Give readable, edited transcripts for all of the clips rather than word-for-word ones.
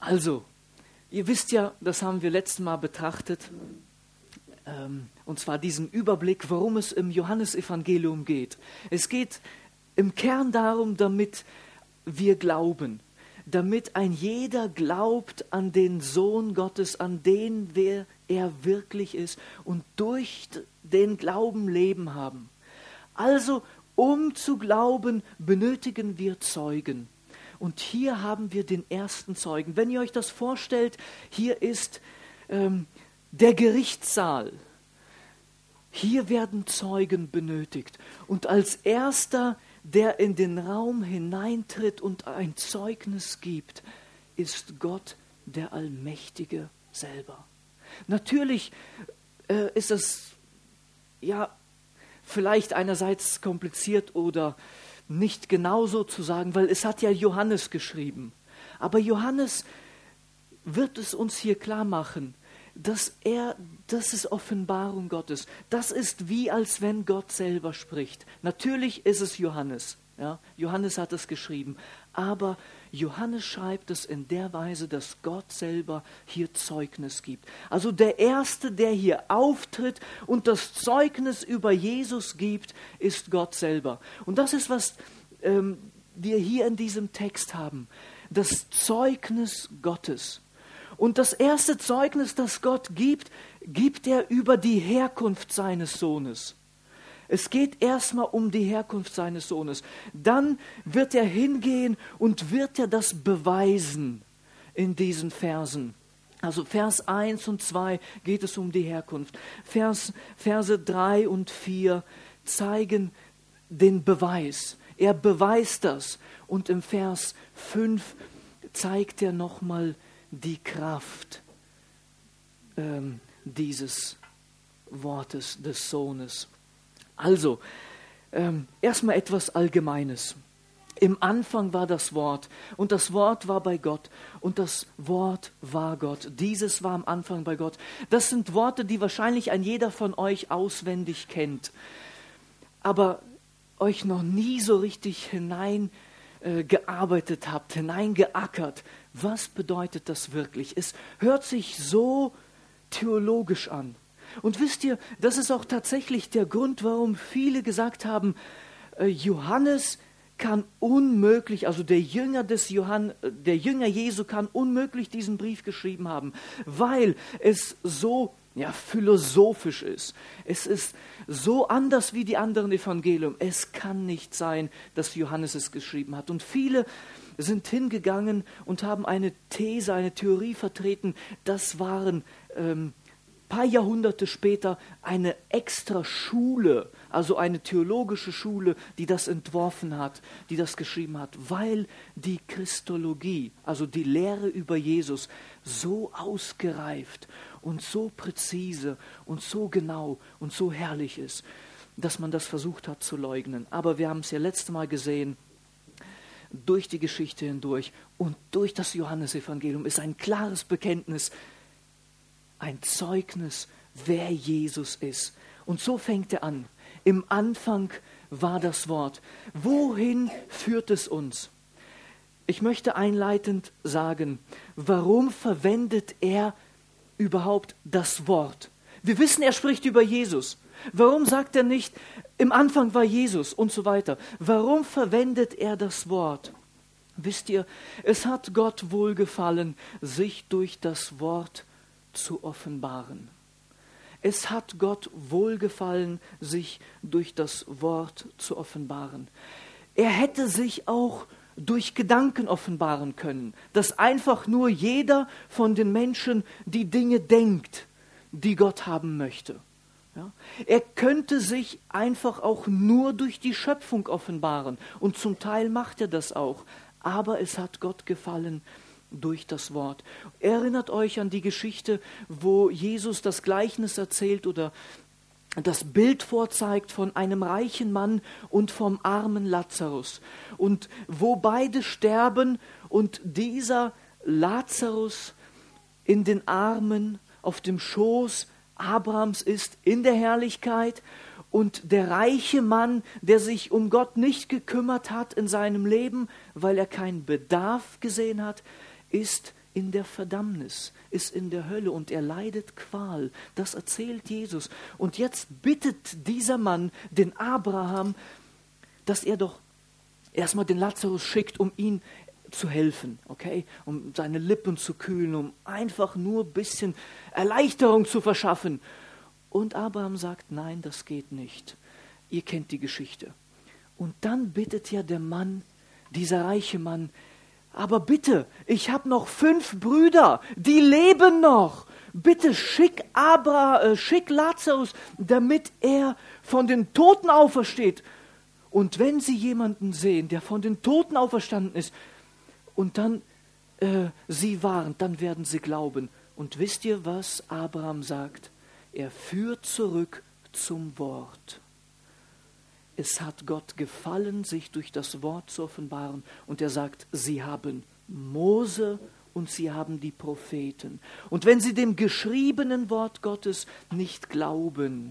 Also, ihr wisst ja, das haben wir letztes Mal betrachtet, und zwar diesen Überblick, worum es im Johannesevangelium geht. Es geht im Kern darum, damit wir glauben, damit ein jeder glaubt an den Sohn Gottes, an den, wer er wirklich ist und durch den Glauben Leben haben. Also, um zu glauben, benötigen wir Zeugen. Und hier haben wir den ersten Zeugen. Wenn ihr euch das vorstellt, hier ist der Gerichtssaal. Hier werden Zeugen benötigt. Und als erster, der in den Raum hineintritt und ein Zeugnis gibt, ist Gott, der Allmächtige selber. Natürlich ist es ja vielleicht einerseits kompliziert oder nicht genauso zu sagen, weil es hat ja Johannes geschrieben. Aber Johannes wird es uns hier klar machen, das ist Offenbarung Gottes. Das ist wie, als wenn Gott selber spricht. Natürlich ist es Johannes. Ja? Johannes hat es geschrieben. Aber Johannes schreibt es in der Weise, dass Gott selber hier Zeugnis gibt. Also der Erste, der hier auftritt und das Zeugnis über Jesus gibt, ist Gott selber. Und das ist, was wir hier in diesem Text haben. Das Zeugnis Gottes. Und das erste Zeugnis, das Gott gibt, gibt er über die Herkunft seines Sohnes. Es geht erstmal um die Herkunft seines Sohnes. Dann wird er hingehen und wird er das beweisen in diesen Versen. Also Vers 1 und 2 geht es um die Herkunft. Verse 3 und 4 zeigen den Beweis. Er beweist das. Und im Vers 5 zeigt er nochmal die Kraft dieses Wortes des Sohnes. Also, erstmal etwas Allgemeines. Im Anfang war das Wort und das Wort war bei Gott und das Wort war Gott. Dieses war am Anfang bei Gott. Das sind Worte, die wahrscheinlich ein jeder von euch auswendig kennt, aber euch noch nie so richtig hineingearbeitet habt, hineingeackert. Was bedeutet das wirklich? Es hört sich so theologisch an. Und wisst ihr, das ist auch tatsächlich der Grund, warum viele gesagt haben, Johannes kann unmöglich, also der Jünger Jesu kann unmöglich diesen Brief geschrieben haben, weil es so philosophisch ist. Es ist so anders wie die anderen Evangelien. Es kann nicht sein, dass Johannes es geschrieben hat. Und viele sind hingegangen und haben eine These, eine Theorie vertreten. Das waren paar Jahrhunderte später eine extra Schule, also eine theologische Schule, die das entworfen hat, die das geschrieben hat, weil die Christologie, also die Lehre über Jesus, so ausgereift und so präzise und so genau und so herrlich ist, dass man das versucht hat zu leugnen. Aber wir haben es ja letztes Mal gesehen, durch die Geschichte hindurch und durch das Johannesevangelium ist ein klares Bekenntnis, ein Zeugnis, wer Jesus ist. Und so fängt er an. Im Anfang war das Wort. Wohin führt es uns? Ich möchte einleitend sagen, warum verwendet er überhaupt das Wort? Wir wissen, er spricht über Jesus. Warum sagt er nicht, im Anfang war Jesus und so weiter? Warum verwendet er das Wort? Wisst ihr, es hat Gott wohlgefallen, sich durch das Wort zu offenbaren. Es hat Gott wohlgefallen, sich durch das Wort zu offenbaren. Er hätte sich auch durch Gedanken offenbaren können, dass einfach nur jeder von den Menschen die Dinge denkt, die Gott haben möchte. Ja? Er könnte sich einfach auch nur durch die Schöpfung offenbaren und zum Teil macht er das auch, aber es hat Gott gefallen, durch das Wort. Erinnert euch an die Geschichte, wo Jesus das Gleichnis erzählt oder das Bild vorzeigt von einem reichen Mann und vom armen Lazarus. Und wo beide sterben und dieser Lazarus in den Armen, auf dem Schoß Abrahams ist, in der Herrlichkeit, und der reiche Mann, der sich um Gott nicht gekümmert hat in seinem Leben, weil er keinen Bedarf gesehen hat, ist in der Verdammnis, ist in der Hölle und er leidet Qual. Das erzählt Jesus. Und jetzt bittet dieser Mann den Abraham, dass er doch erstmal den Lazarus schickt, um ihn zu helfen, okay? Um seine Lippen zu kühlen, um einfach nur ein bisschen Erleichterung zu verschaffen. Und Abraham sagt, nein, das geht nicht. Ihr kennt die Geschichte. Und dann bittet ja der Mann, dieser reiche Mann, aber bitte, ich habe noch 5 Brüder, die leben noch. Bitte schick Lazarus, damit er von den Toten aufersteht. Und wenn Sie jemanden sehen, der von den Toten auferstanden ist, und dann sie warnt, dann werden sie glauben. Und wisst ihr, was Abraham sagt? Er führt zurück zum Wort. Es hat Gott gefallen, sich durch das Wort zu offenbaren. Und er sagt, sie haben Mose und sie haben die Propheten. Und wenn sie dem geschriebenen Wort Gottes nicht glauben,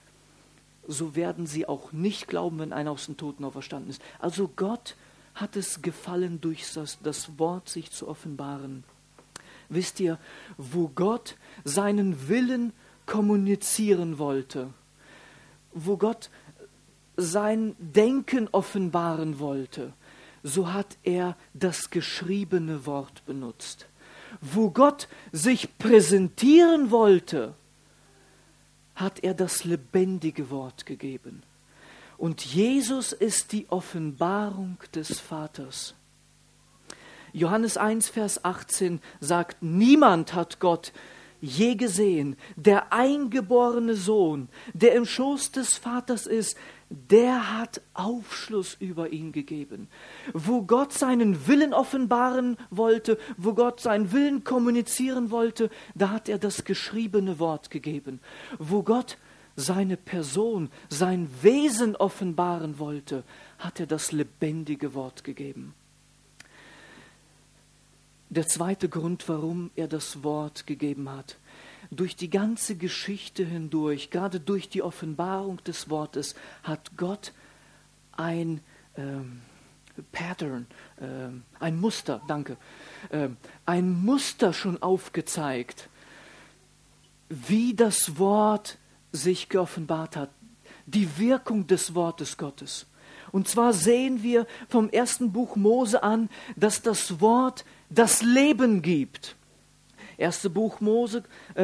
so werden sie auch nicht glauben, wenn einer aus den Toten auferstanden ist. Also Gott hat es gefallen, durch das Wort sich zu offenbaren. Wisst ihr, wo Gott seinen Willen kommunizieren wollte, wo Gott sein Denken offenbaren wollte, so hat er das geschriebene Wort benutzt. Wo Gott sich präsentieren wollte, hat er das lebendige Wort gegeben. Und Jesus ist die Offenbarung des Vaters. Johannes 1, Vers 18 sagt, niemand hat Gott je gesehen. Der eingeborene Sohn, der im Schoß des Vaters ist, der hat Aufschluss über ihn gegeben. Wo Gott seinen Willen offenbaren wollte, wo Gott seinen Willen kommunizieren wollte, da hat er das geschriebene Wort gegeben. Wo Gott seine Person, sein Wesen offenbaren wollte, hat er das lebendige Wort gegeben. Der zweite Grund, warum er das Wort gegeben hat. Durch die ganze Geschichte hindurch, gerade durch die Offenbarung des Wortes, hat Gott ein Pattern, ein Muster, ein Muster schon aufgezeigt, wie das Wort sich geoffenbart hat, die Wirkung des Wortes Gottes. Und zwar sehen wir vom 1. Buch Mose an, dass das Wort das Leben gibt. 5. Buch Mose,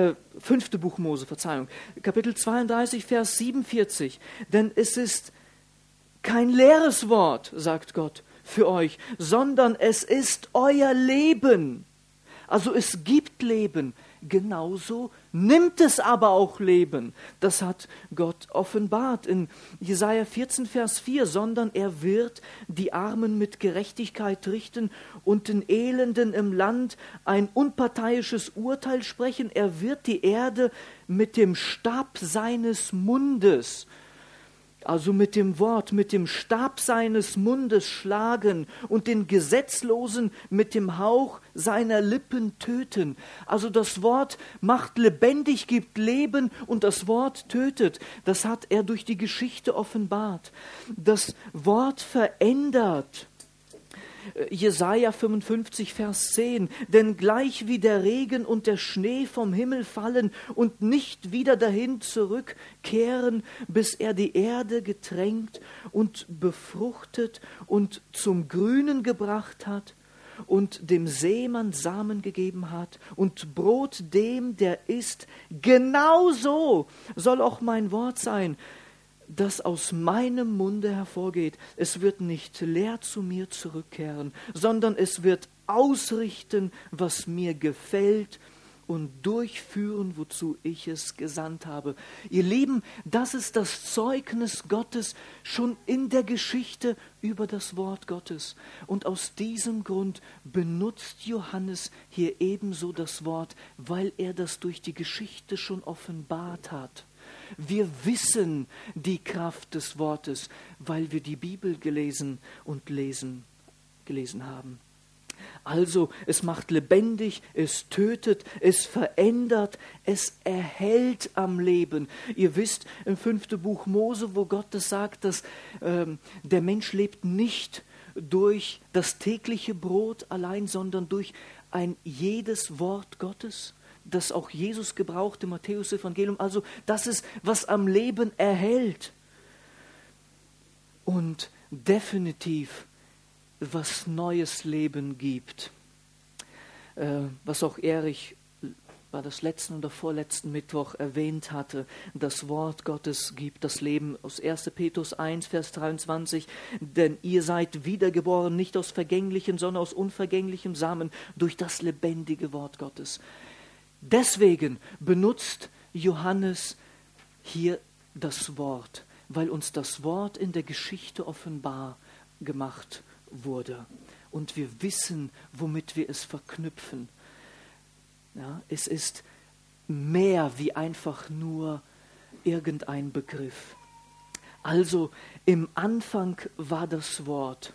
Kapitel 32, Vers 47. Denn es ist kein leeres Wort, sagt Gott, für euch, sondern es ist euer Leben. Also es gibt Leben. Genauso nimmt es aber auch Leben. Das hat Gott offenbart in Jesaja 14, Vers 4. Sondern er wird die Armen mit Gerechtigkeit richten und den Elenden im Land ein unparteiisches Urteil sprechen. Er wird die Erde mit dem Stab seines Mundes, also mit dem Wort, mit dem Stab seines Mundes schlagen und den Gesetzlosen mit dem Hauch seiner Lippen töten. Also das Wort macht lebendig, gibt Leben und das Wort tötet. Das hat er durch die Geschichte offenbart. Das Wort verändert. Jesaja 55, Vers 10. Denn gleich wie der Regen und der Schnee vom Himmel fallen und nicht wieder dahin zurückkehren, bis er die Erde getränkt und befruchtet und zum Grünen gebracht hat und dem Seemann Samen gegeben hat und Brot dem, der isst, genauso soll auch mein Wort sein, das aus meinem Munde hervorgeht. Es wird nicht leer zu mir zurückkehren, sondern es wird ausrichten, was mir gefällt und durchführen, wozu ich es gesandt habe. Ihr Lieben, das ist das Zeugnis Gottes schon in der Geschichte über das Wort Gottes. Und aus diesem Grund benutzt Johannes hier ebenso das Wort, weil er das durch die Geschichte schon offenbart hat. Wir wissen die Kraft des Wortes, weil wir die Bibel gelesen haben. Also, es macht lebendig, es tötet, es verändert, es erhält am Leben. Ihr wisst im 5. Buch Mose, wo Gott das sagt, dass der Mensch lebt nicht durch das tägliche Brot allein, sondern durch ein jedes Wort Gottes, das auch Jesus gebraucht im Matthäus-Evangelium. Also das ist, was am Leben erhält. Und definitiv was neues Leben gibt. Was auch Erich war das letzten oder vorletzten Mittwoch erwähnt hatte, das Wort Gottes gibt das Leben aus 1. Petrus 1, Vers 23, denn ihr seid wiedergeboren, nicht aus vergänglichen, sondern aus unvergänglichem Samen, durch das lebendige Wort Gottes. Deswegen benutzt Johannes hier das Wort, weil uns das Wort in der Geschichte offenbar gemacht wurde. Und wir wissen, womit wir es verknüpfen. Ja, es ist mehr wie einfach nur irgendein Begriff. Also im Anfang war das Wort.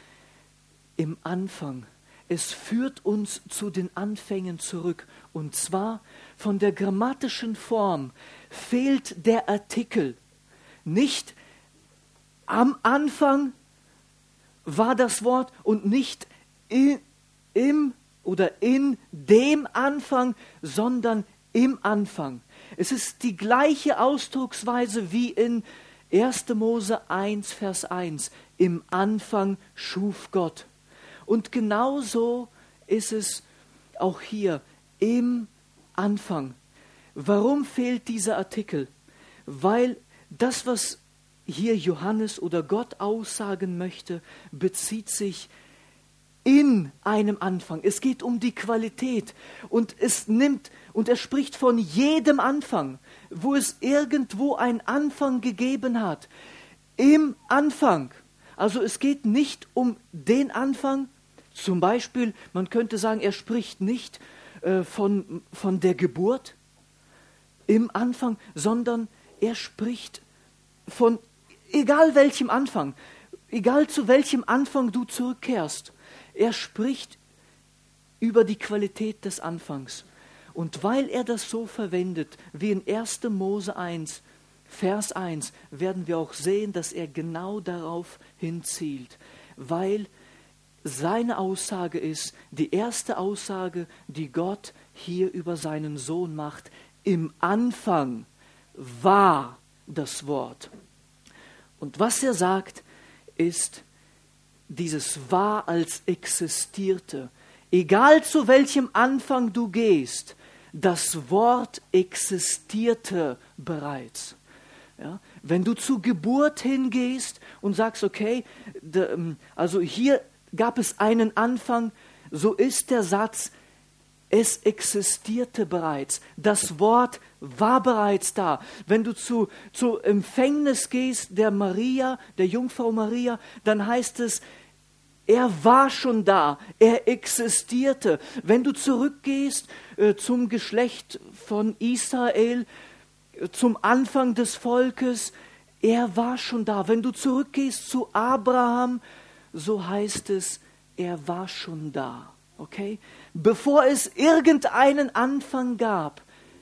Im Anfang. Es führt uns zu den Anfängen zurück. Und zwar von der grammatischen Form fehlt der Artikel. Nicht am Anfang war das Wort und nicht im oder in dem Anfang, sondern im Anfang. Es ist die gleiche Ausdrucksweise wie in 1. Mose 1, Vers 1. Im Anfang schuf Gott. Und genauso ist es auch hier, im Anfang. Warum fehlt dieser Artikel? Weil das, was hier Johannes oder Gott aussagen möchte, bezieht sich in einem Anfang. Es geht um die Qualität und er spricht von jedem Anfang, wo es irgendwo einen Anfang gegeben hat. Im Anfang. Also es geht nicht um den Anfang. Zum Beispiel, man könnte sagen, er spricht nicht von der Geburt im Anfang, sondern er spricht von egal welchem Anfang, egal zu welchem Anfang du zurückkehrst. Er spricht über die Qualität des Anfangs. Und weil er das so verwendet, wie in 1. Mose 1, Vers 1, werden wir auch sehen, dass er genau darauf hinzielt. Weil seine Aussage ist, die erste Aussage, die Gott hier über seinen Sohn macht, im Anfang war das Wort. Und was er sagt, ist, dieses war als existierte. Egal zu welchem Anfang du gehst, das Wort existierte bereits. Ja? Wenn du zur Geburt hingehst und sagst, okay, also hier gab es einen Anfang, so ist der Satz, es existierte bereits. Das Wort war bereits da. Wenn du zur Empfängnis gehst, der Jungfrau Maria, dann heißt es, er war schon da, er existierte. Wenn du zurückgehst zum Geschlecht von Israel, zum Anfang des Volkes, er war schon da. Wenn du zurückgehst zu Abraham, so heißt es, er war schon da. Okay? Bevor es irgendeinen Anfang gab,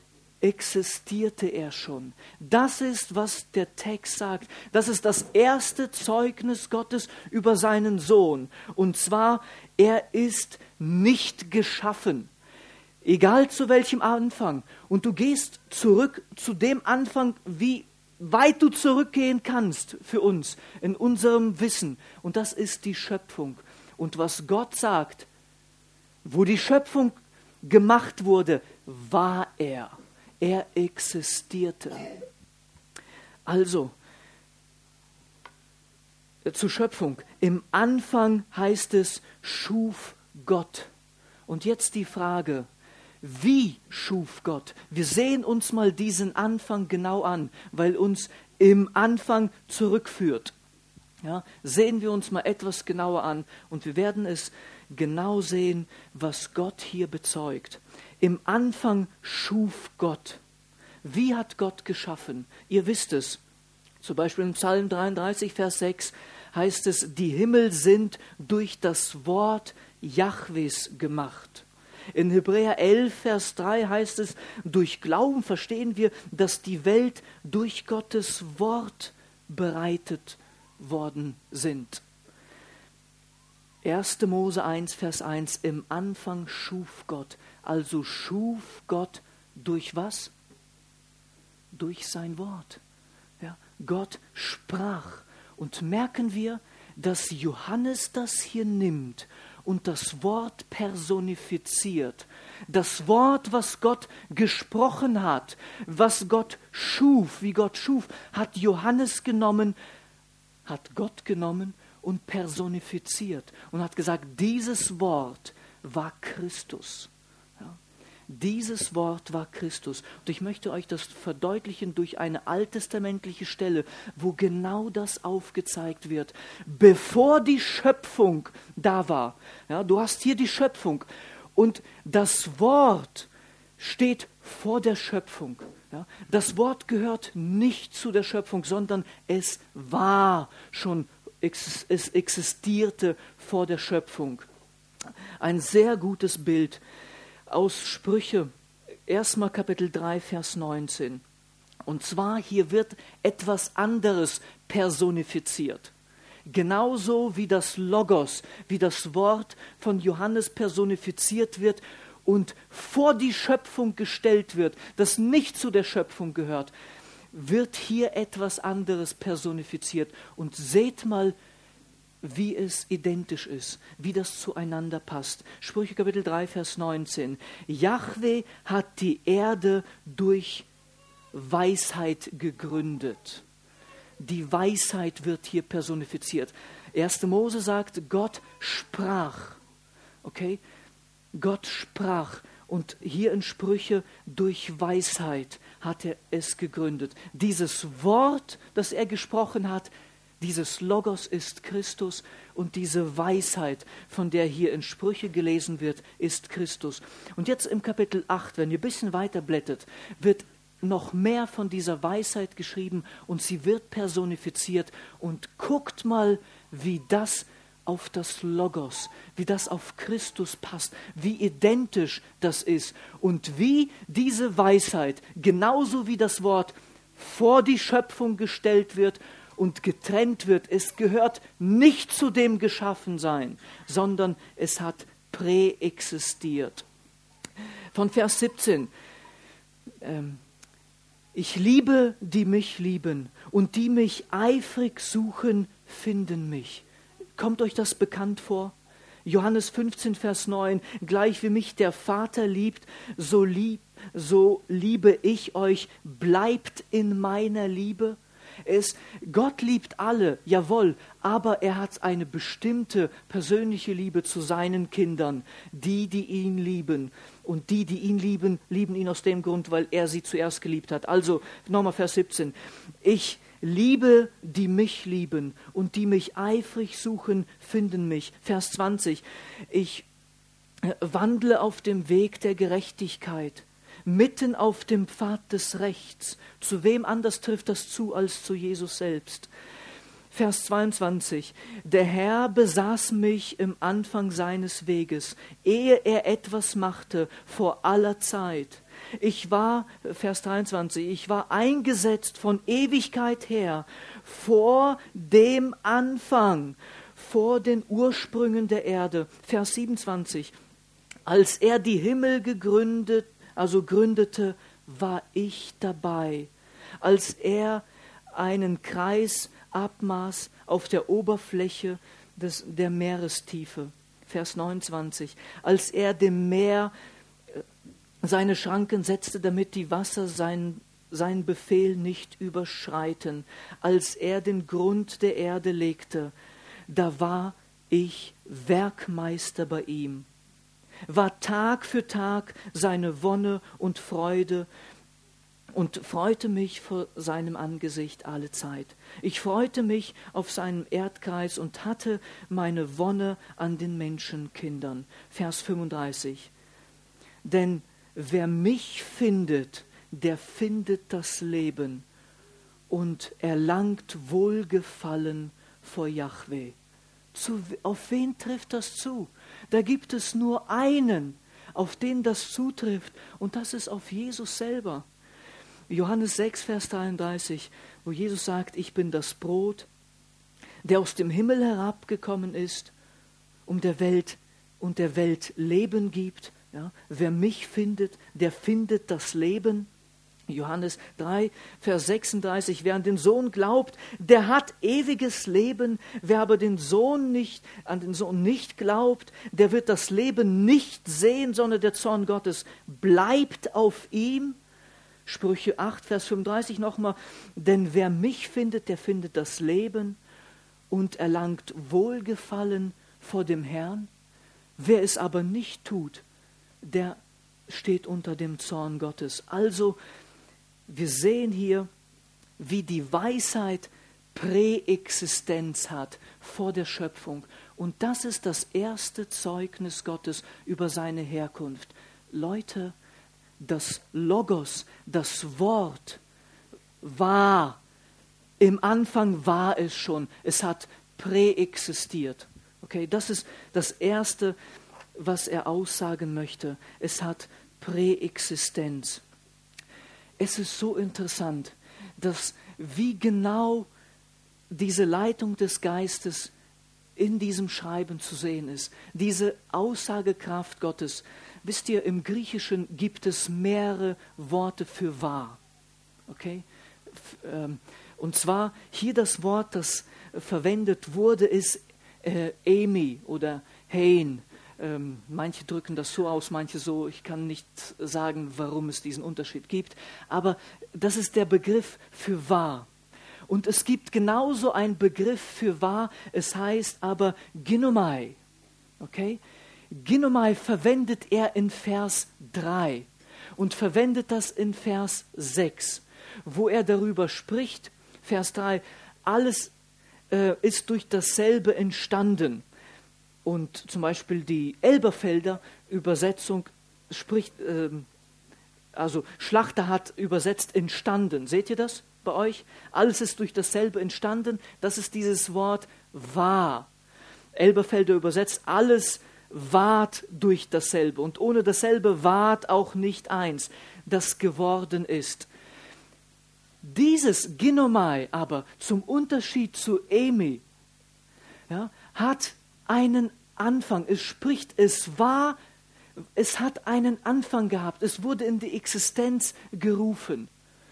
existierte er schon. Das ist, was der Text sagt. Das ist das erste Zeugnis Gottes über seinen Sohn. Und zwar, er ist nicht geschaffen. Egal zu welchem Anfang. Und du gehst zurück zu dem Anfang, wie weit du zurückgehen kannst für uns, in unserem Wissen. Und das ist die Schöpfung. Und was Gott sagt, wo die Schöpfung gemacht wurde, war er. Er existierte. Also, zur Schöpfung. Im Anfang heißt es, schuf Gott. Und jetzt die Frage, wie schuf Gott? Wir sehen uns mal diesen Anfang genau an, weil uns im Anfang zurückführt. Ja, sehen wir uns mal etwas genauer an und wir werden es genau sehen, was Gott hier bezeugt. Im Anfang schuf Gott. Wie hat Gott geschaffen? Ihr wisst es. Zum Beispiel im Psalm 33, Vers 6 heißt es, die Himmel sind durch das Wort Jahwes gemacht. In Hebräer 11, Vers 3 heißt es, durch Glauben verstehen wir, dass die Welt durch Gottes Wort bereitet worden sind. 1. Mose 1, Vers 1, im Anfang schuf Gott. Also schuf Gott durch was? Durch sein Wort. Ja, Gott sprach. Und merken wir, dass Johannes das hier nimmt und das Wort personifiziert. Das Wort, was Gott gesprochen hat, was Gott schuf, wie Gott schuf, hat Johannes genommen, hat Gott genommen und personifiziert und hat gesagt, dieses Wort war Christus. Ja, dieses Wort war Christus. Und ich möchte euch das verdeutlichen durch eine alttestamentliche Stelle, wo genau das aufgezeigt wird. Bevor die Schöpfung da war, ja, du hast hier die Schöpfung und das Wort steht vor der Schöpfung. Ja, das Wort gehört nicht zu der Schöpfung, sondern es war schon, es existierte vor der Schöpfung. Ein sehr gutes Bild aus Sprüche, 1. Kapitel 3, Vers 19. Und zwar hier wird etwas anderes personifiziert. Genauso wie das Logos, wie das Wort von Johannes personifiziert wird und vor die Schöpfung gestellt wird, das nicht zu der Schöpfung gehört, wird hier etwas anderes personifiziert. Und seht mal, wie es identisch ist, wie das zueinander passt. Sprüche Kapitel 3, Vers 19. Jahwe hat die Erde durch Weisheit gegründet. Die Weisheit wird hier personifiziert. 1. Mose sagt, Gott sprach. Okay? Gott sprach. Und hier in Sprüche, durch Weisheit hat er es gegründet. Dieses Wort, das er gesprochen hat, dieses Logos ist Christus und diese Weisheit, von der hier in Sprüche gelesen wird, ist Christus. Und jetzt im Kapitel 8, wenn ihr ein bisschen weiter blättert, wird noch mehr von dieser Weisheit geschrieben und sie wird personifiziert. Und guckt mal, wie das auf das Logos, wie das auf Christus passt, wie identisch das ist und wie diese Weisheit, genauso wie das Wort, vor die Schöpfung gestellt wird und getrennt wird. Es gehört nicht zu dem Geschaffensein, sondern es hat präexistiert. Von Vers 17. Ich liebe, die mich lieben, und die mich eifrig suchen, finden mich. Kommt euch das bekannt vor? Johannes 15, Vers 9. Gleich wie mich der Vater liebt, so liebe ich euch. Bleibt in meiner Liebe. Gott liebt alle, jawohl, aber er hat eine bestimmte persönliche Liebe zu seinen Kindern, die ihn lieben. Und die ihn lieben, lieben ihn aus dem Grund, weil er sie zuerst geliebt hat. Also, nochmal Vers 17. Ich liebe, die mich lieben, und die mich eifrig suchen, finden mich. Vers 20. Ich wandle auf dem Weg der Gerechtigkeit, mitten auf dem Pfad des Rechts. Zu wem anders trifft das zu als zu Jesus selbst? Vers 22. Der Herr besaß mich im Anfang seines Weges, ehe er etwas machte, vor aller Zeit. Vers 23, ich war eingesetzt von Ewigkeit her, vor dem Anfang, vor den Ursprüngen der Erde. Vers 27. Als er die Himmel gründete, war ich dabei. Als er einen Kreis abmaß auf der Oberfläche der Meerestiefe. Vers 29. Als er dem Meer seine Schranken setzte, damit die Wasser seinen Befehl nicht überschreiten. Als er den Grund der Erde legte, da war ich Werkmeister bei ihm. War Tag für Tag seine Wonne und Freude und freute mich vor seinem Angesicht alle Zeit. Ich freute mich auf seinem Erdkreis und hatte meine Wonne an den Menschenkindern. Vers 35. Denn wer mich findet, der findet das Leben und erlangt Wohlgefallen vor Jahwe. Auf wen trifft das zu? Da gibt es nur einen, auf den das zutrifft, und das ist auf Jesus selber. Johannes 6, Vers 33, wo Jesus sagt, ich bin das Brot, der aus dem Himmel herabgekommen ist, der Welt Leben gibt. Ja? Wer mich findet, der findet das Leben. Johannes 3, Vers 36, wer an den Sohn glaubt, der hat ewiges Leben. Wer aber an den Sohn nicht glaubt, der wird das Leben nicht sehen, sondern der Zorn Gottes bleibt auf ihm. Sprüche 8, Vers 35 nochmal, denn wer mich findet, der findet das Leben und erlangt Wohlgefallen vor dem Herrn. Wer es aber nicht tut, der steht unter dem Zorn Gottes. Also, wir sehen hier, wie die Weisheit Präexistenz hat vor der Schöpfung. Und das ist das erste Zeugnis Gottes über seine Herkunft. Leute, das Logos, das Wort war, im Anfang war es schon, es hat präexistiert. Okay, das ist das Erste, was er aussagen möchte. Es hat Präexistenz. Es ist so interessant, dass wie genau diese Leitung des Geistes in diesem Schreiben zu sehen ist. Diese Aussagekraft Gottes. Wisst ihr, im Griechischen gibt es mehrere Worte für wahr. Okay? Und zwar hier das Wort, das verwendet wurde, ist Emi oder Hein. Manche drücken das so aus, manche so. Ich kann nicht sagen, warum es diesen Unterschied gibt. Aber das ist der Begriff für wahr. Und es gibt genauso einen Begriff für wahr. Es heißt aber Ginomai. Okay? Ginomai verwendet er in Vers 3 und verwendet das in Vers 6, wo er darüber spricht. Vers 3, alles ist durch dasselbe entstanden. Und zum Beispiel die Elberfelder Übersetzung spricht, also Schlachter hat übersetzt entstanden. Seht ihr das bei euch? Alles ist durch dasselbe entstanden. Das ist dieses Wort war. Elberfelder übersetzt, alles ward durch dasselbe. Und ohne dasselbe ward auch nicht eins, das geworden ist. Dieses Ginomai aber, zum Unterschied zu Emi, ja, hat einen Anfang. Es spricht, es hat einen Anfang gehabt. Es wurde in die Existenz gerufen.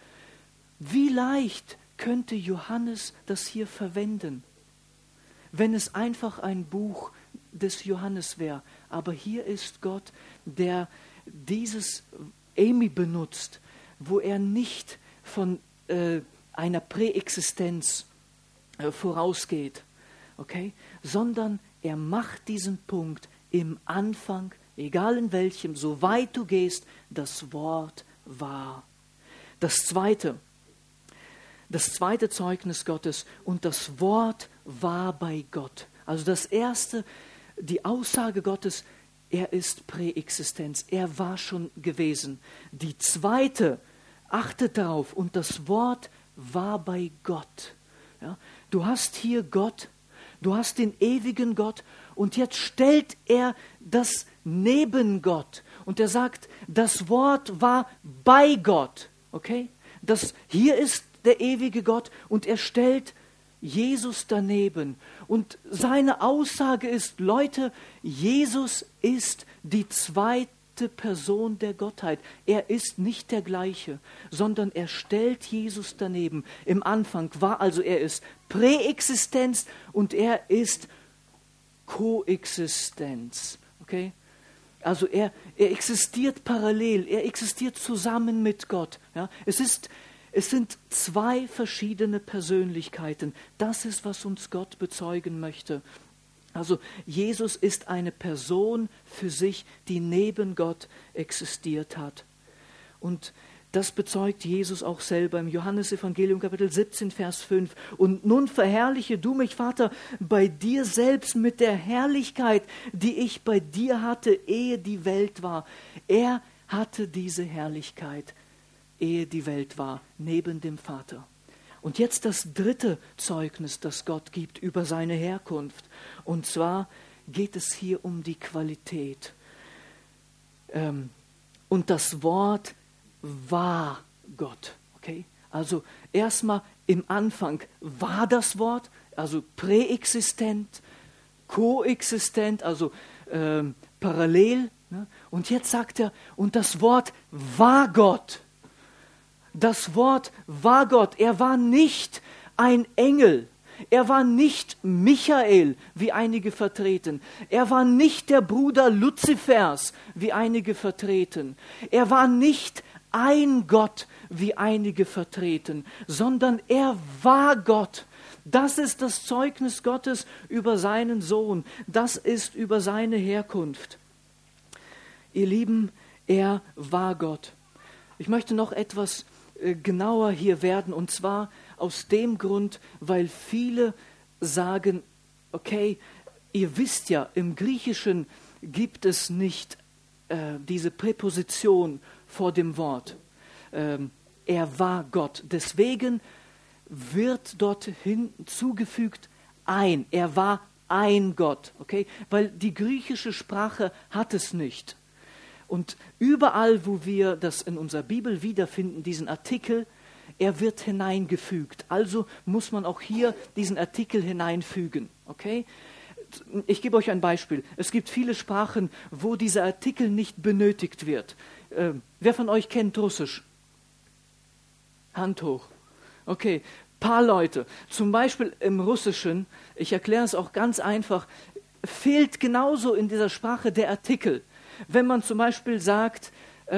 Wie leicht könnte Johannes das hier verwenden, wenn es einfach ein Buch des Johannes wäre. Aber hier ist Gott, der dieses Emi benutzt, wo er nicht von einer Präexistenz vorausgeht, okay? Sondern er macht diesen Punkt im Anfang, egal in welchem, so weit du gehst, das Wort war. Das zweite Zeugnis Gottes, und das Wort war bei Gott. Also das erste, die Aussage Gottes, er ist Präexistenz, er war schon gewesen. Die zweite, achtet darauf, und das Wort war bei Gott. Ja, du hast hier Gott, du hast den ewigen Gott, und jetzt stellt er das neben Gott. Und er sagt, das Wort war bei Gott. Okay? Hier ist der ewige Gott, und er stellt Jesus daneben. Und seine Aussage ist, Leute, Jesus ist die zweite Person der Gottheit. Er ist nicht der gleiche, sondern er stellt Jesus daneben. Im Anfang war also, er ist Präexistenz und er ist Koexistenz. Okay? Also er existiert parallel, er existiert zusammen mit Gott. Ja? Es sind zwei verschiedene Persönlichkeiten. Das ist, was uns Gott bezeugen möchte. Also Jesus ist eine Person für sich, die neben Gott existiert hat. Und das bezeugt Jesus auch selber im Johannesevangelium Kapitel 17, Vers 5. Und nun verherrliche du mich, Vater, bei dir selbst mit der Herrlichkeit, die ich bei dir hatte, ehe die Welt war. Er hatte diese Herrlichkeit, ehe die Welt war, neben dem Vater. Und jetzt das dritte Zeugnis, das Gott gibt über seine Herkunft. Und zwar geht es hier um die Qualität. Und das Wort war Gott. Okay? Also erstmal im Anfang war das Wort, also präexistent, koexistent, also parallel. Ne? Und jetzt sagt er, und das Wort war Gott. Das Wort war Gott. Er war nicht ein Engel. Er war nicht Michael, wie einige vertreten. Er war nicht der Bruder Luzifers, wie einige vertreten. Er war nicht ein Gott, wie einige vertreten, sondern er war Gott. Das ist das Zeugnis Gottes über seinen Sohn. Das ist über seine Herkunft. Ihr Lieben, er war Gott. Ich möchte noch etwas genauer hier werden, und zwar aus dem Grund, weil viele sagen, okay, ihr wisst ja, im Griechischen gibt es nicht diese Präposition vor dem Wort. Er war Gott. Deswegen wird dort hinzugefügt ein. Er war ein Gott. Okay? Weil die griechische Sprache hat es nicht. Und überall, wo wir das in unserer Bibel wiederfinden, diesen Artikel, er wird hineingefügt. Also muss man auch hier diesen Artikel hineinfügen. Okay? Ich gebe euch ein Beispiel. Es gibt viele Sprachen, wo dieser Artikel nicht benötigt wird. Wer von euch kennt Russisch? Hand hoch. Okay, paar Leute. Zum Beispiel im Russischen, ich erkläre es auch ganz einfach, fehlt genauso in dieser Sprache der Artikel. Wenn man zum Beispiel sagt,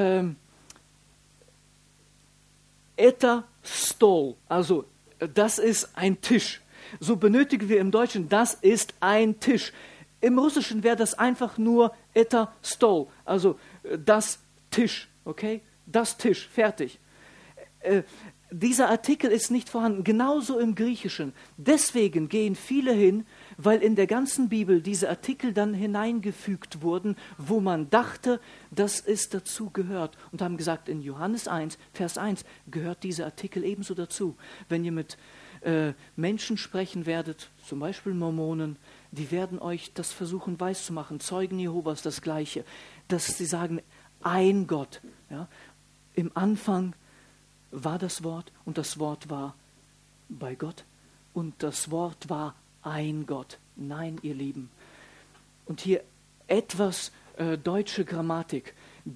это стол, also das ist ein Tisch. So benötigen wir im Deutschen, das ist ein Tisch. Im Russischen wäre das einfach nur это стол, also das Tisch, okay? Das Tisch, fertig. Dieser Artikel ist nicht vorhanden, genauso im Griechischen. Deswegen gehen viele hin, weil in der ganzen Bibel diese Artikel dann hineingefügt wurden, wo man dachte, dass es dazu gehört. Und haben gesagt, in Johannes 1, Vers 1 gehört dieser Artikel ebenso dazu. Wenn ihr mit Menschen sprechen werdet, zum Beispiel Mormonen, die werden euch das versuchen weiszumachen, Zeugen Jehovas das Gleiche, dass sie sagen, ein Gott. Ja? Im Anfang war das Wort und das Wort war bei Gott und das Wort war ein Gott. Nein, ihr Lieben. Und hier etwas deutsche Grammatik.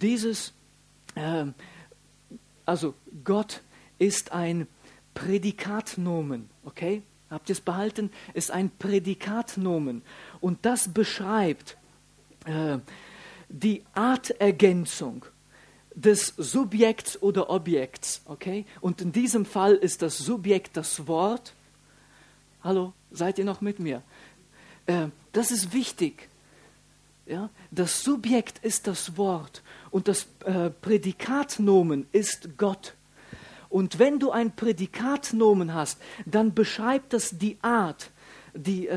Also Gott ist ein Prädikatnomen, okay? Habt ihr es behalten? Ist ein Prädikatnomen. Und das beschreibt die Artergänzung des Subjekts oder Objekts, okay? Und in diesem Fall ist das Subjekt das Wort. Hallo, seid ihr noch mit mir? Das ist wichtig. Ja? Das Subjekt ist das Wort und das Prädikatnomen ist Gott. Und wenn du ein Prädikatnomen hast, dann beschreibt das die Art, die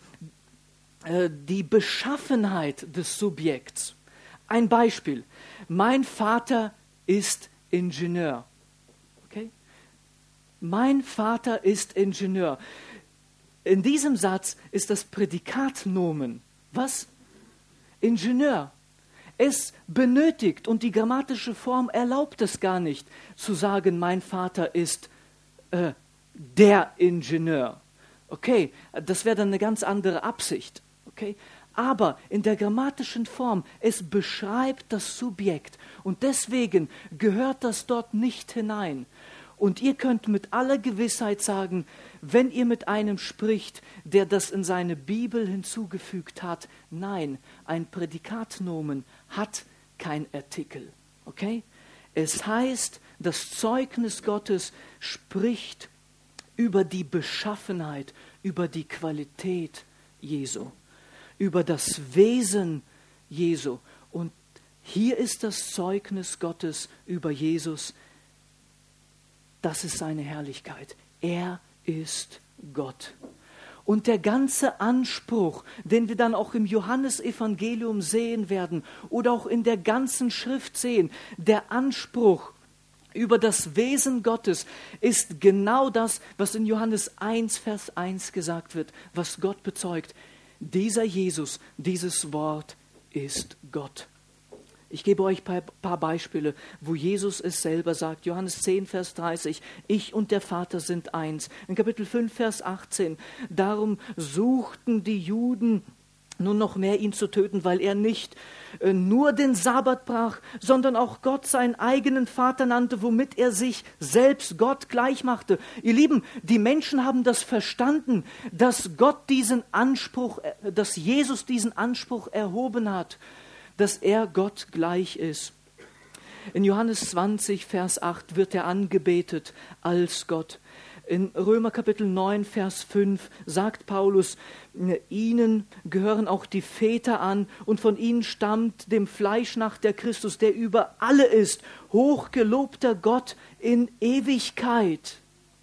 Beschaffenheit des Subjekts. Ein Beispiel. Mein Vater ist Ingenieur. Okay? Mein Vater ist Ingenieur. In diesem Satz ist das Prädikatnomen. Was? Ingenieur. Es benötigt, und die grammatische Form erlaubt es gar nicht, zu sagen, mein Vater ist der Ingenieur. Okay, das wäre dann eine ganz andere Absicht. Okay? Aber in der grammatischen Form, es beschreibt das Subjekt. Und deswegen gehört das dort nicht hinein. Und ihr könnt mit aller Gewissheit sagen, wenn ihr mit einem spricht, der das in seine Bibel hinzugefügt hat, nein, ein Prädikatnomen hat kein Artikel. Okay? Es heißt, das Zeugnis Gottes spricht über die Beschaffenheit, über die Qualität Jesu, über das Wesen Jesu. Und hier ist das Zeugnis Gottes über Jesus. Das ist seine Herrlichkeit. Er ist Gott. Und der ganze Anspruch, den wir dann auch im Johannesevangelium sehen werden oder auch in der ganzen Schrift sehen, der Anspruch über das Wesen Gottes ist genau das, was in Johannes 1, Vers 1 gesagt wird, was Gott bezeugt. Dieser Jesus, dieses Wort ist Gott. Ich gebe euch ein paar Beispiele, wo Jesus es selber sagt. Johannes 10, Vers 30, ich und der Vater sind eins. In Kapitel 5, Vers 18, darum suchten die Juden nun noch mehr ihn zu töten, weil er nicht nur den Sabbat brach, sondern auch Gott seinen eigenen Vater nannte, womit er sich selbst Gott gleich machte. Ihr Lieben, die Menschen haben das verstanden, dass Gott diesen Anspruch, dass Jesus diesen Anspruch erhoben hat, dass er Gott gleich ist. In Johannes 20, Vers 8 wird er angebetet als Gott. In Römer Kapitel 9, Vers 5 sagt Paulus, ihnen gehören auch die Väter an und von ihnen stammt dem Fleisch nach der Christus, der über alle ist, hochgelobter Gott in Ewigkeit.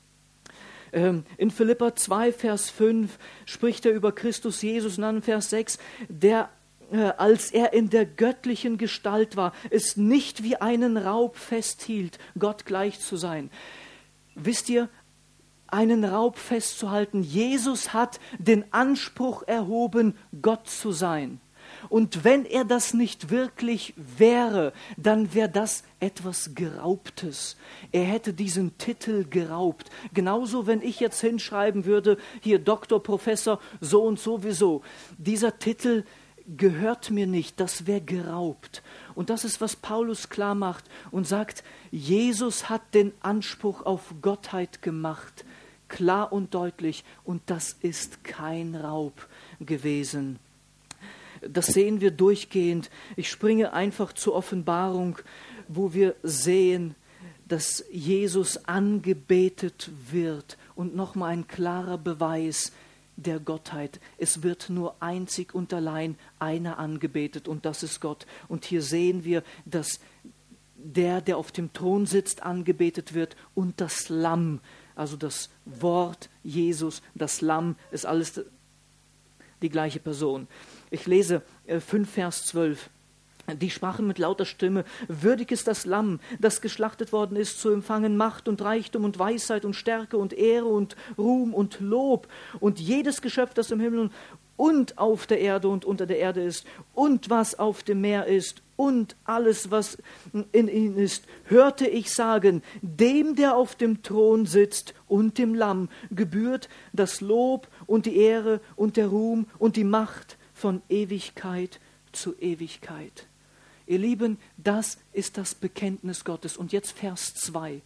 In Philipper 2, Vers 5 spricht er über Christus Jesus und dann in Vers 6, der als er in der göttlichen Gestalt war, es nicht wie einen Raub festhielt, Gott gleich zu sein. Wisst ihr, einen Raub festzuhalten. Jesus hat den Anspruch erhoben, Gott zu sein. Und wenn er das nicht wirklich wäre, dann wäre das etwas Geraubtes. Er hätte diesen Titel geraubt. Genauso, wenn ich jetzt hinschreiben würde, hier Doktor, Professor, so und sowieso. Dieser Titel gehört mir nicht, das wäre geraubt. Und das ist, was Paulus klar macht und sagt, Jesus hat den Anspruch auf Gottheit gemacht. Klar und deutlich, und das ist kein Raub gewesen. Das sehen wir durchgehend. Ich springe einfach zur Offenbarung, wo wir sehen, dass Jesus angebetet wird. Und nochmal ein klarer Beweis der Gottheit. Es wird nur einzig und allein einer angebetet, und das ist Gott. Und hier sehen wir, dass der auf dem Thron sitzt, angebetet wird, und das Lamm. Also das Wort Jesus, das Lamm, ist alles die gleiche Person. Ich lese 5 Vers 12. Die sprachen mit lauter Stimme, würdig ist das Lamm, das geschlachtet worden ist, zu empfangen Macht und Reichtum und Weisheit und Stärke und Ehre und Ruhm und Lob und jedes Geschöpf, das im Himmel und auf der Erde und unter der Erde ist und was auf dem Meer ist und alles, was in ihnen ist, hörte ich sagen, dem, der auf dem Thron sitzt und dem Lamm, gebührt das Lob und die Ehre und der Ruhm und die Macht von Ewigkeit zu Ewigkeit. Ihr Lieben, das ist das Bekenntnis Gottes. Und jetzt Vers 2.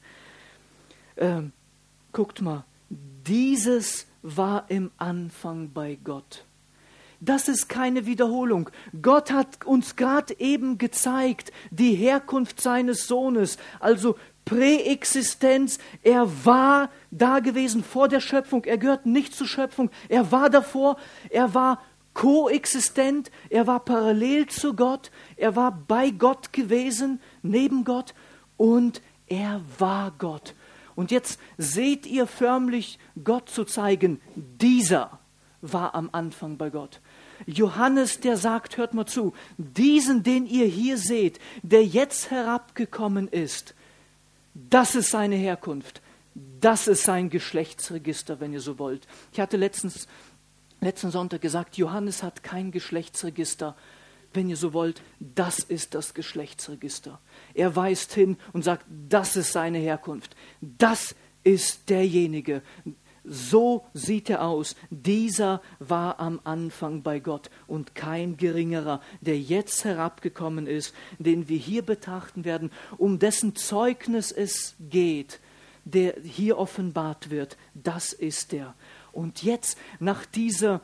Guckt mal, dieses war im Anfang bei Gott. Das ist keine Wiederholung. Gott hat uns gerade eben gezeigt, die Herkunft seines Sohnes, also Präexistenz. Er war da gewesen vor der Schöpfung. Er gehört nicht zur Schöpfung. Er war davor. Er war koexistent. Er war parallel zu Gott. Er war bei Gott gewesen, neben Gott. Und er war Gott. Und jetzt seht ihr förmlich, Gott zu zeigen, dieser war am Anfang bei Gott. Johannes, der sagt, hört mal zu, diesen, den ihr hier seht, der jetzt herabgekommen ist, das ist seine Herkunft, das ist sein Geschlechtsregister, wenn ihr so wollt. Ich hatte letzten Sonntag gesagt, Johannes hat kein Geschlechtsregister, wenn ihr so wollt, das ist das Geschlechtsregister. Er weist hin und sagt, das ist seine Herkunft, das ist derjenige. So sieht er aus. Dieser war am Anfang bei Gott und kein geringerer, der jetzt herabgekommen ist, den wir hier betrachten werden, um dessen Zeugnis es geht, der hier offenbart wird. Das ist er. Und jetzt nach dieser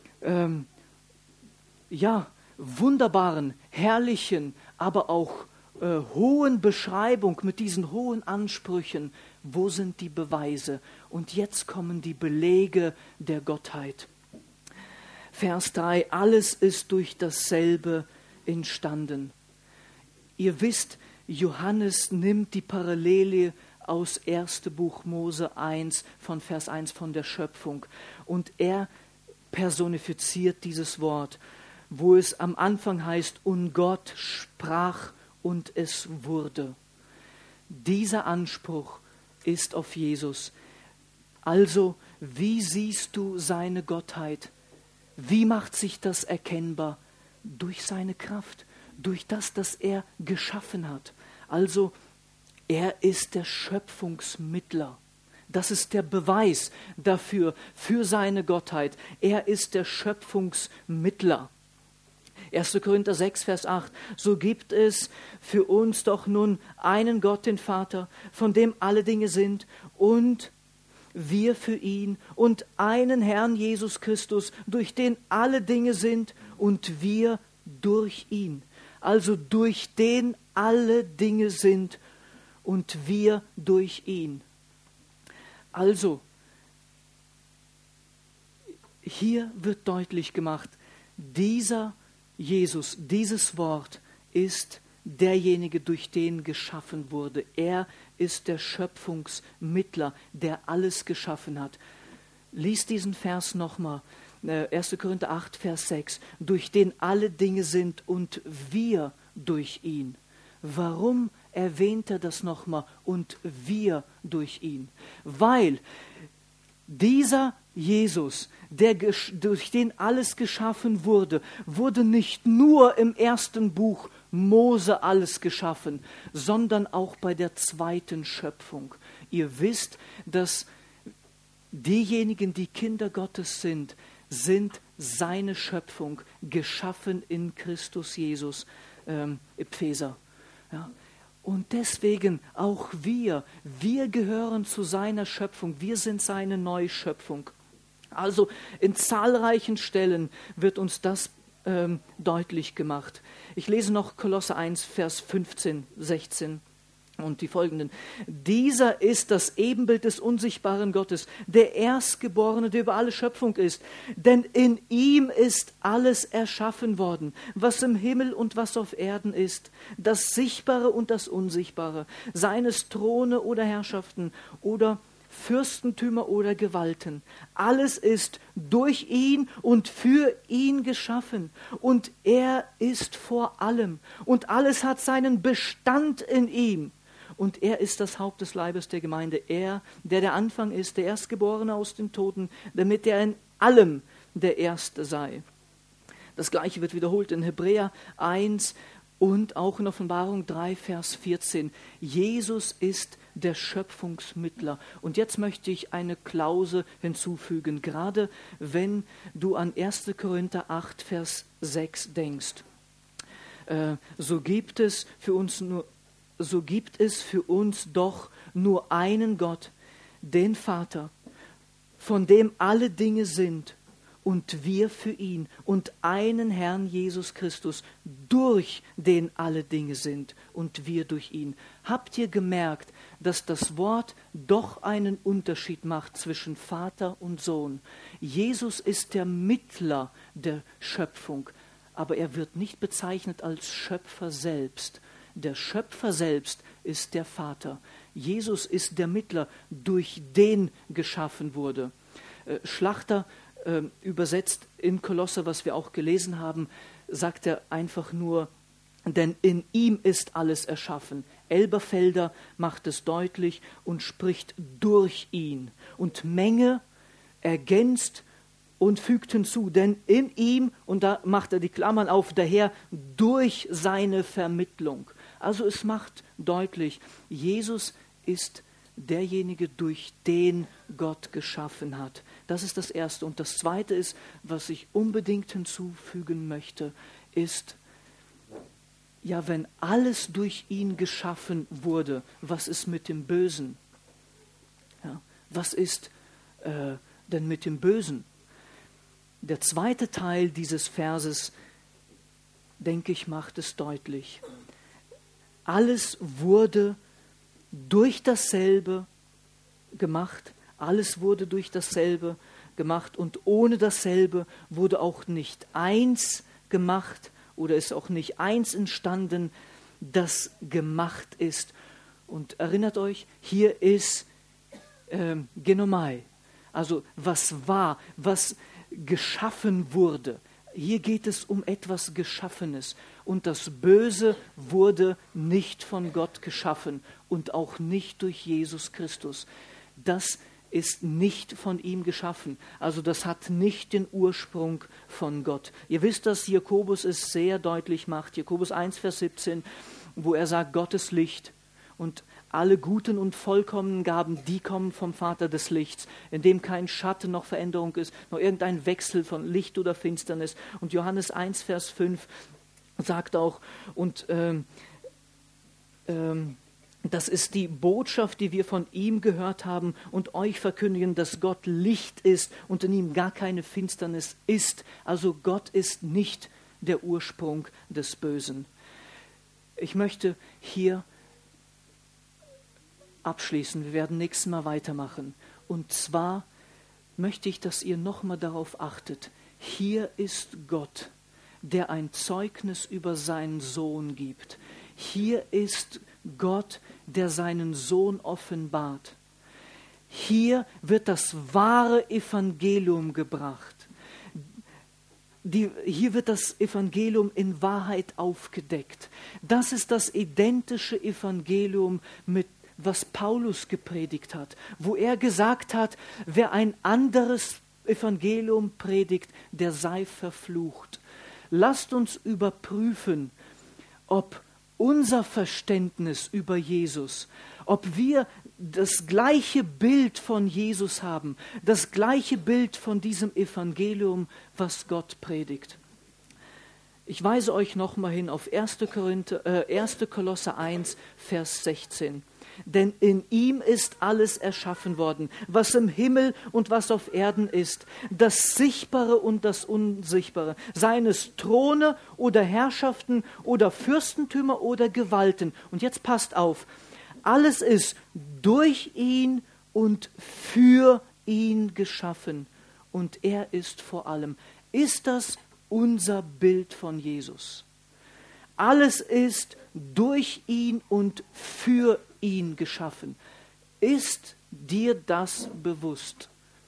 wunderbaren, herrlichen, aber auch hohen Beschreibung mit diesen hohen Ansprüchen, wo sind die Beweise? Und jetzt kommen die Belege der Gottheit. Vers 3, alles ist durch dasselbe entstanden. Ihr wisst, Johannes nimmt die Parallele aus 1. Buch Mose 1, von Vers 1 von der Schöpfung. Und er personifiziert dieses Wort, wo es am Anfang heißt, und Gott sprach und es wurde. Dieser Anspruch ist auf Jesus. Also, wie siehst du seine Gottheit? Wie macht sich das erkennbar? Durch seine Kraft, durch das, das er geschaffen hat. Also, er ist der Schöpfungsmittler. Das ist der Beweis dafür, für seine Gottheit. Er ist der Schöpfungsmittler. 1. Korinther 6, Vers 8. So gibt es für uns doch nun einen Gott, den Vater, von dem alle Dinge sind, und wir für ihn, und einen Herrn Jesus Christus, durch den alle Dinge sind, und wir durch ihn. Also durch den alle Dinge sind, und wir durch ihn. Also, hier wird deutlich gemacht, dieser Jesus, dieses Wort ist derjenige, durch den geschaffen wurde. Er ist der Schöpfungsmittler, der alles geschaffen hat. Lies diesen Vers nochmal, 1. Korinther 8, Vers 6. Durch den alle Dinge sind und wir durch ihn. Warum erwähnt er das nochmal und wir durch ihn? Weil dieser Jesus, durch den alles geschaffen wurde, wurde nicht nur im ersten Buch Mose alles geschaffen, sondern auch bei der zweiten Schöpfung. Ihr wisst, dass diejenigen, die Kinder Gottes sind seine Schöpfung, geschaffen in Christus Jesus, Epheser. Ja. Und deswegen auch wir gehören zu seiner Schöpfung, wir sind seine Neuschöpfung. Also in zahlreichen Stellen wird uns das deutlich gemacht. Ich lese noch Kolosser 1, Vers 15, 16 und die folgenden. Dieser ist das Ebenbild des unsichtbaren Gottes, der Erstgeborene, der über alle Schöpfung ist. Denn in ihm ist alles erschaffen worden, was im Himmel und was auf Erden ist, das Sichtbare und das Unsichtbare, seines Throne oder Herrschaften oder Fürstentümer oder Gewalten. Alles ist durch ihn und für ihn geschaffen. Und er ist vor allem. Und alles hat seinen Bestand in ihm. Und er ist das Haupt des Leibes der Gemeinde. Er, der Anfang ist, der Erstgeborene aus den Toten, damit er in allem der Erste sei. Das Gleiche wird wiederholt in Hebräer 1 und auch in Offenbarung 3, Vers 14. Jesus ist der Schöpfungsmittler. Und jetzt möchte ich eine Klausel hinzufügen, gerade wenn du an 1. Korinther 8, Vers 6 denkst. So gibt es für uns doch nur einen Gott, den Vater, von dem alle Dinge sind, und wir für ihn, und einen Herrn Jesus Christus, durch den alle Dinge sind, und wir durch ihn. Habt ihr gemerkt, dass das Wort doch einen Unterschied macht zwischen Vater und Sohn? Jesus ist der Mittler der Schöpfung, aber er wird nicht bezeichnet als Schöpfer selbst. Der Schöpfer selbst ist der Vater. Jesus ist der Mittler, durch den geschaffen wurde. Schlachter übersetzt in Kolosser, was wir auch gelesen haben, sagt er einfach nur, denn in ihm ist alles erschaffen. Elberfelder macht es deutlich und spricht durch ihn. Und Menge ergänzt und fügt hinzu, denn in ihm, und da macht er die Klammern auf, daher durch seine Vermittlung. Also es macht deutlich, Jesus ist derjenige, durch den Gott geschaffen hat. Das ist das Erste. Und das Zweite ist, was ich unbedingt hinzufügen möchte, ist, ja, wenn alles durch ihn geschaffen wurde, was ist mit dem Bösen? Ja, was ist denn mit dem Bösen? Der zweite Teil dieses Verses, denke ich, macht es deutlich. Alles wurde durch dasselbe gemacht, alles wurde durch dasselbe gemacht und ohne dasselbe wurde auch nicht eins gemacht oder ist auch nicht eins entstanden, das gemacht ist. Und erinnert euch, hier ist Genomai, also was war, was geschaffen wurde. Hier geht es um etwas Geschaffenes. Und das Böse wurde nicht von Gott geschaffen und auch nicht durch Jesus Christus. Das ist nicht von ihm geschaffen. Also das hat nicht den Ursprung von Gott. Ihr wisst, dass Jakobus es sehr deutlich macht. Jakobus 1, Vers 17, wo er sagt, Gott ist Licht Und alle guten und vollkommenen Gaben, die kommen vom Vater des Lichts, in dem kein Schatten noch Veränderung ist, noch irgendein Wechsel von Licht oder Finsternis. Und Johannes 1, Vers 5 sagt auch, und das ist die Botschaft, die wir von ihm gehört haben und euch verkündigen, dass Gott Licht ist und in ihm gar keine Finsternis ist. Also Gott ist nicht der Ursprung des Bösen. Ich möchte hier abschließen. Wir werden nächstes Mal weitermachen. Und zwar möchte ich, dass ihr nochmal darauf achtet. Hier ist Gott, der ein Zeugnis über seinen Sohn gibt. Hier ist Gott, der seinen Sohn offenbart. Hier wird das wahre Evangelium gebracht. Hier wird das Evangelium in Wahrheit aufgedeckt. Das ist das identische Evangelium mit was Paulus gepredigt hat, wo er gesagt hat, wer ein anderes Evangelium predigt, der sei verflucht. Lasst uns überprüfen, ob unser Verständnis über Jesus, ob wir das gleiche Bild von Jesus haben, das gleiche Bild von diesem Evangelium, was Gott predigt. Ich weise euch nochmal hin auf 1. Kolosser 1, Vers 16. Denn in ihm ist alles erschaffen worden, was im Himmel und was auf Erden ist, das Sichtbare und das Unsichtbare, seien es Throne oder Herrschaften oder Fürstentümer oder Gewalten. Und jetzt passt auf, alles ist durch ihn und für ihn geschaffen und er ist vor allem. Ist das unser Bild von Jesus? Alles ist durch ihn und für ihn geschaffen. Ist dir das bewusst?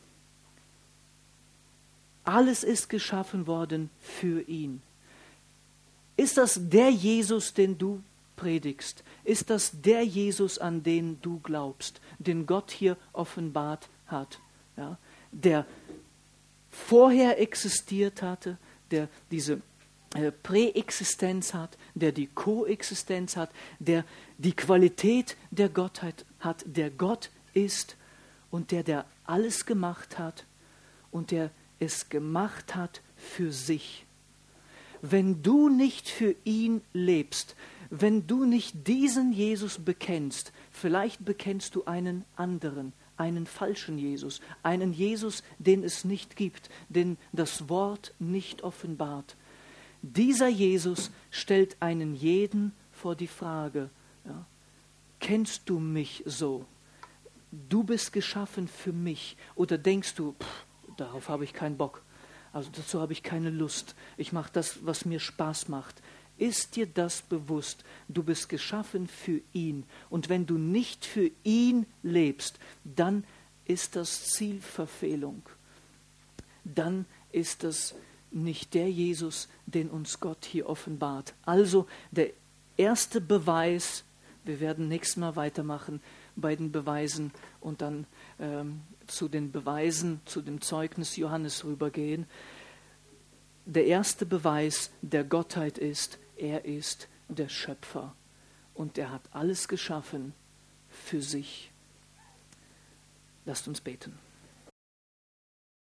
Alles ist geschaffen worden für ihn. Ist das der Jesus, den du predigst? Ist das der Jesus, an den du glaubst, den Gott hier offenbart hat? Ja? Der vorher existiert hatte, der diese Präexistenz hat, der die Koexistenz hat, der die Qualität der Gottheit hat, der Gott ist und der alles gemacht hat und der es gemacht hat für sich. Wenn du nicht für ihn lebst, wenn du nicht diesen Jesus bekennst, vielleicht bekennst du einen anderen, einen falschen Jesus, einen Jesus, den es nicht gibt, den das Wort nicht offenbart. Dieser Jesus stellt einen jeden vor die Frage, ja, kennst du mich so? Du bist geschaffen für mich. Oder denkst du, darauf habe ich keinen Bock, also dazu habe ich keine Lust. Ich mache das, was mir Spaß macht. Ist dir das bewusst? Du bist geschaffen für ihn. Und wenn du nicht für ihn lebst, dann ist das Zielverfehlung. Dann ist das nicht der Jesus, den uns Gott hier offenbart. Also der erste Beweis, wir werden nächstes Mal weitermachen bei den Beweisen und dann zu den Beweisen, zu dem Zeugnis Johannes rübergehen. Der erste Beweis der Gottheit ist, er ist der Schöpfer und er hat alles geschaffen für sich. Lasst uns beten.